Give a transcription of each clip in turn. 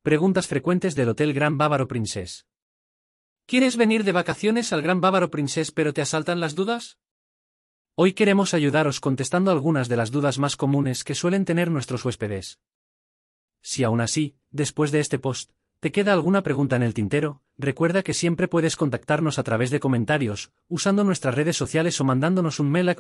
Preguntas frecuentes del Hotel Gran Bávaro Princess. ¿Quieres venir de vacaciones al Gran Bávaro Princess pero te asaltan las dudas? Hoy queremos ayudaros contestando algunas de las dudas más comunes que suelen tener nuestros huéspedes. Si aún así, después de este post, te queda alguna pregunta en el tintero, recuerda que siempre puedes contactarnos a través de comentarios, usando nuestras redes sociales o mandándonos un mail a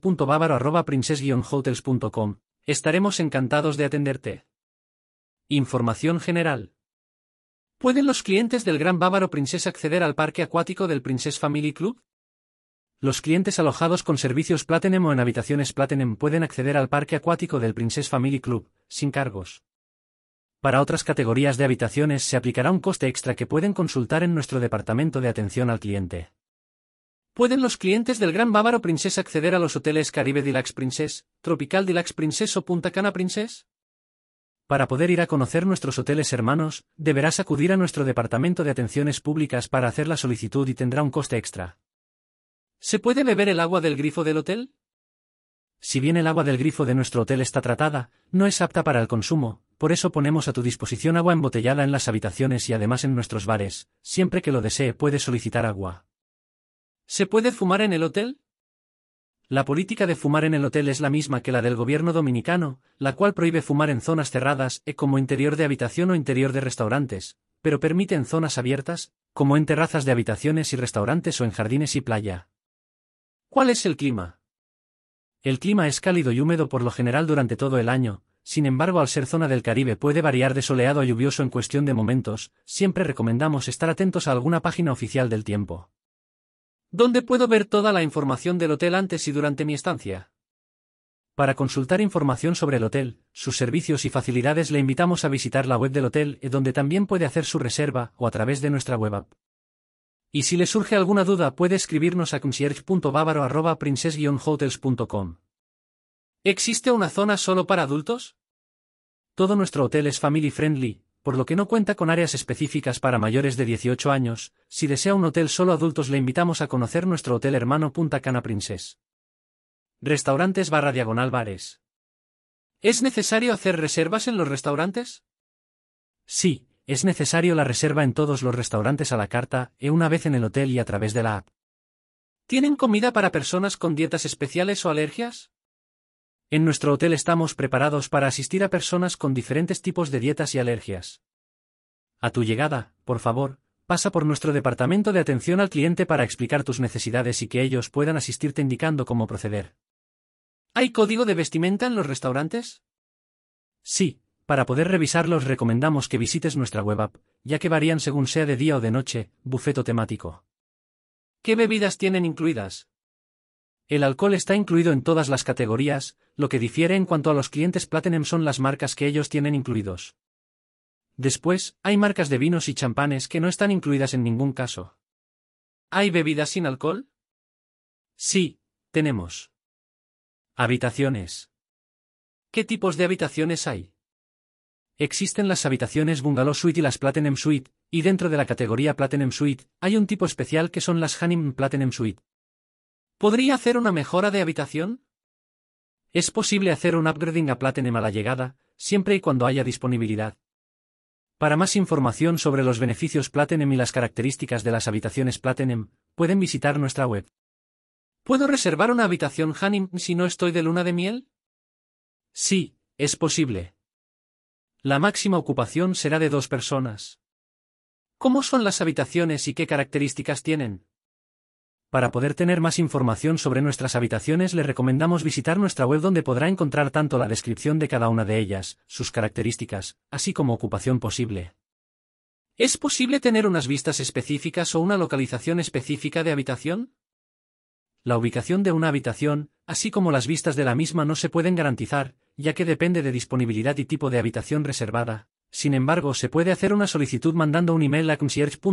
concierge.bavaro@princess-hotels.com. Estaremos encantados de atenderte. Información general. ¿Pueden los clientes del Gran Bávaro Princess acceder al parque acuático del Princess Family Club? Los clientes alojados con servicios Platinum o en habitaciones Platinum pueden acceder al parque acuático del Princess Family Club, sin cargos. Para otras categorías de habitaciones se aplicará un coste extra que pueden consultar en nuestro departamento de atención al cliente. ¿Pueden los clientes del Gran Bávaro Princess acceder a los hoteles Caribe Deluxe Princess, Tropical Deluxe Princess o Punta Cana Princess? Para poder ir a conocer nuestros hoteles hermanos, deberás acudir a nuestro departamento de atenciones públicas para hacer la solicitud y tendrá un coste extra. ¿Se puede beber el agua del grifo del hotel? Si bien el agua del grifo de nuestro hotel está tratada, no es apta para el consumo, por eso ponemos a tu disposición agua embotellada en las habitaciones y además en nuestros bares. Siempre que lo desee puede solicitar agua. ¿Se puede fumar en el hotel? La política de fumar en el hotel es la misma que la del gobierno dominicano, la cual prohíbe fumar en zonas cerradas, como interior de habitación o interior de restaurantes, pero permite en zonas abiertas, como en terrazas de habitaciones y restaurantes o en jardines y playa. ¿Cuál es el clima? El clima es cálido y húmedo por lo general durante todo el año, sin embargo al ser zona del Caribe puede variar de soleado a lluvioso en cuestión de momentos. Siempre recomendamos estar atentos a alguna página oficial del tiempo. ¿Dónde puedo ver toda la información del hotel antes y durante mi estancia? Para consultar información sobre el hotel, sus servicios y facilidades le invitamos a visitar la web del hotel, donde también puede hacer su reserva, o a través de nuestra web app. Y si le surge alguna duda puede escribirnos a concierge.bavaro@princess-hotels.com. ¿Existe una zona solo para adultos? Todo nuestro hotel es family friendly, por lo que no cuenta con áreas específicas para mayores de 18 años. Si desea un hotel solo adultos le invitamos a conocer nuestro hotel hermano Punta Cana Princess. Restaurantes / bares. ¿Es necesario hacer reservas en los restaurantes? Sí, es necesario la reserva en todos los restaurantes a la carta, una vez en el hotel y a través de la app. ¿Tienen comida para personas con dietas especiales o alergias? En nuestro hotel estamos preparados para asistir a personas con diferentes tipos de dietas y alergias. A tu llegada, por favor, pasa por nuestro departamento de atención al cliente para explicar tus necesidades y que ellos puedan asistirte indicando cómo proceder. ¿Hay código de vestimenta en los restaurantes? Sí, para poder revisarlos recomendamos que visites nuestra web app, ya que varían según sea de día o de noche, buffet o temático. ¿Qué bebidas tienen incluidas? El alcohol está incluido en todas las categorías, lo que difiere en cuanto a los clientes Platinum son las marcas que ellos tienen incluidos. Después, hay marcas de vinos y champanes que no están incluidas en ningún caso. ¿Hay bebidas sin alcohol? Sí, tenemos. Habitaciones. ¿Qué tipos de habitaciones hay? Existen las habitaciones Bungalow Suite y las Platinum Suite, y dentro de la categoría Platinum Suite, hay un tipo especial que son las Honeymoon Platinum Suite. ¿Podría hacer una mejora de habitación? Es posible hacer un upgrading a Platinum a la llegada, siempre y cuando haya disponibilidad. Para más información sobre los beneficios Platinum y las características de las habitaciones Platinum, pueden visitar nuestra web. ¿Puedo reservar una habitación Honeymoon si no estoy de luna de miel? Sí, es posible. La máxima ocupación será de 2 personas. ¿Cómo son las habitaciones y qué características tienen? Para poder tener más información sobre nuestras habitaciones le recomendamos visitar nuestra web donde podrá encontrar tanto la descripción de cada una de ellas, sus características, así como ocupación posible. ¿Es posible tener unas vistas específicas o una localización específica de habitación? La ubicación de una habitación, así como las vistas de la misma no se pueden garantizar, ya que depende de disponibilidad y tipo de habitación reservada. Sin embargo, se puede hacer una solicitud mandando un email a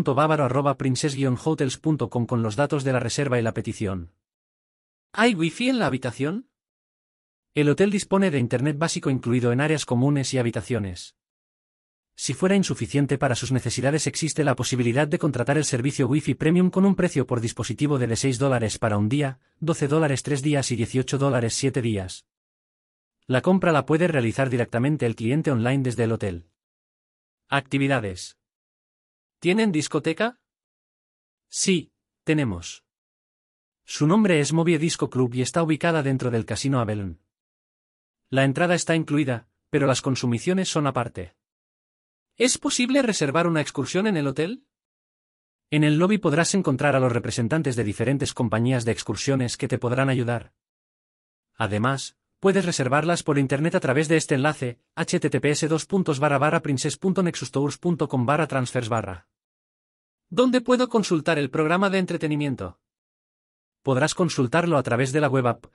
concierge.bavaro@princess-hotels.com con los datos de la reserva y la petición. ¿Hay wifi en la habitación? El hotel dispone de internet básico incluido en áreas comunes y habitaciones. Si fuera insuficiente para sus necesidades existe la posibilidad de contratar el servicio Wi-Fi Premium con un precio por dispositivo de $6 para un día, $12 3 días y $18 7 días. La compra la puede realizar directamente el cliente online desde el hotel. Actividades. ¿Tienen discoteca? Sí, tenemos. Su nombre es Movie Disco Club y está ubicada dentro del Casino Avalon. La entrada está incluida, pero las consumiciones son aparte. ¿Es posible reservar una excursión en el hotel? En el lobby podrás encontrar a los representantes de diferentes compañías de excursiones que te podrán ayudar. Además, puedes reservarlas por internet a través de este enlace, https://princess.nexustours.com/transfers/. ¿Dónde puedo consultar el programa de entretenimiento? Podrás consultarlo a través de la web app,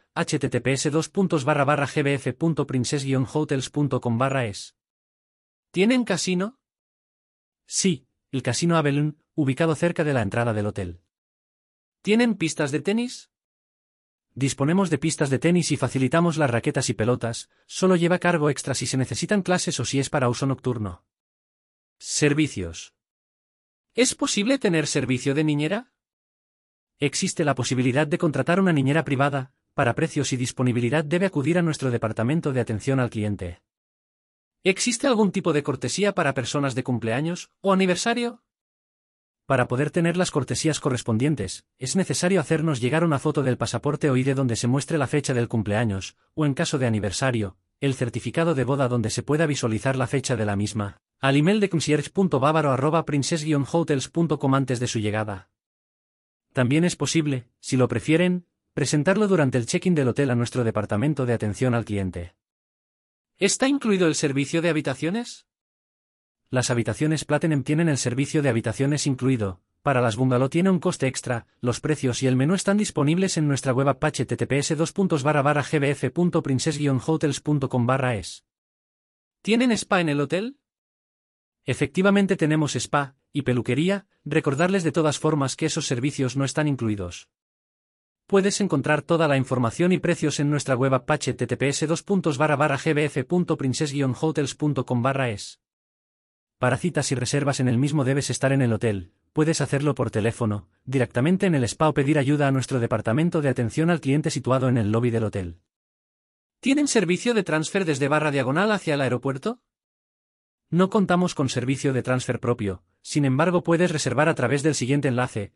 https://gbf.princess-hotels.com/es. ¿Tienen casino? Sí, el Casino Avalon, ubicado cerca de la entrada del hotel. ¿Tienen pistas de tenis? Disponemos de pistas de tenis y facilitamos las raquetas y pelotas, solo lleva cargo extra si se necesitan clases o si es para uso nocturno. Servicios. ¿Es posible tener servicio de niñera? Existe la posibilidad de contratar una niñera privada, para precios y disponibilidad debe acudir a nuestro departamento de atención al cliente. ¿Existe algún tipo de cortesía para personas de cumpleaños o aniversario? Para poder tener las cortesías correspondientes, es necesario hacernos llegar una foto del pasaporte o ID donde se muestre la fecha del cumpleaños, o en caso de aniversario, el certificado de boda donde se pueda visualizar la fecha de la misma, al email de concierge.bávaro@princess-hotels.com antes de su llegada. También es posible, si lo prefieren, presentarlo durante el check-in del hotel a nuestro departamento de atención al cliente. ¿Está incluido el servicio de habitaciones? Las habitaciones Platinum tienen el servicio de habitaciones incluido. Para las bungalow tiene un coste extra. Los precios y el menú están disponibles en nuestra web app https://gbf.princess-hotels.com/es. ¿Tienen spa en el hotel? Efectivamente tenemos spa y peluquería. Recordarles de todas formas que esos servicios no están incluidos. Puedes encontrar toda la información y precios en nuestra web app https://gbf.princess-hotels.com/es. Para citas y reservas en el mismo debes estar en el hotel. Puedes hacerlo por teléfono, directamente en el spa o pedir ayuda a nuestro departamento de atención al cliente situado en el lobby del hotel. ¿Tienen servicio de transfer desde Barra Diagonal hacia el aeropuerto? No contamos con servicio de transfer propio, sin embargo puedes reservar a través del siguiente enlace,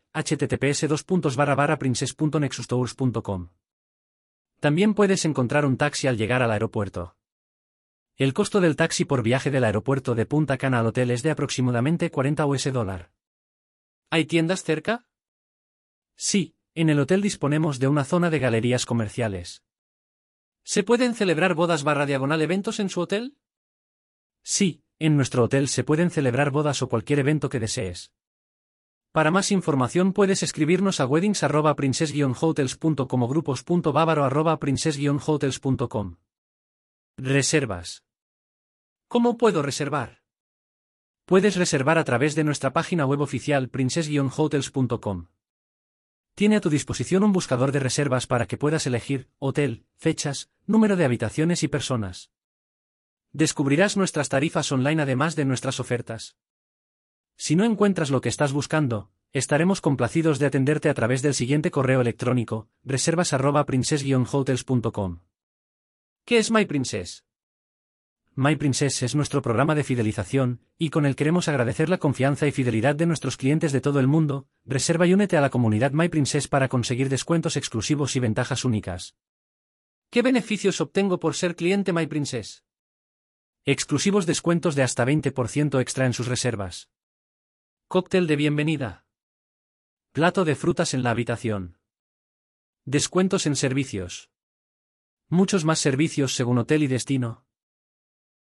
https://princess.nexustours.com. También puedes encontrar un taxi al llegar al aeropuerto. El costo del taxi por viaje del aeropuerto de Punta Cana al hotel es de aproximadamente $40. ¿Hay tiendas cerca? Sí, en el hotel disponemos de una zona de galerías comerciales. ¿Se pueden celebrar bodas /eventos en su hotel? Sí, en nuestro hotel se pueden celebrar bodas o cualquier evento que desees. Para más información puedes escribirnos a weddings@princess-hotels.com o grupos.bávaro@princess-hotels.com. Reservas. ¿Cómo puedo reservar? Puedes reservar a través de nuestra página web oficial princess-hotels.com. Tiene a tu disposición un buscador de reservas para que puedas elegir hotel, fechas, número de habitaciones y personas. Descubrirás nuestras tarifas online además de nuestras ofertas. Si no encuentras lo que estás buscando, estaremos complacidos de atenderte a través del siguiente correo electrónico, reservas@princess-hotels.com. ¿Qué es MyPrincess? MyPrincess es nuestro programa de fidelización, y con él queremos agradecer la confianza y fidelidad de nuestros clientes de todo el mundo. Reserva y únete a la comunidad MyPrincess para conseguir descuentos exclusivos y ventajas únicas. ¿Qué beneficios obtengo por ser cliente MyPrincess? Exclusivos descuentos de hasta 20% extra en sus reservas. Cóctel de bienvenida. Plato de frutas en la habitación. Descuentos en servicios. Muchos más servicios según hotel y destino.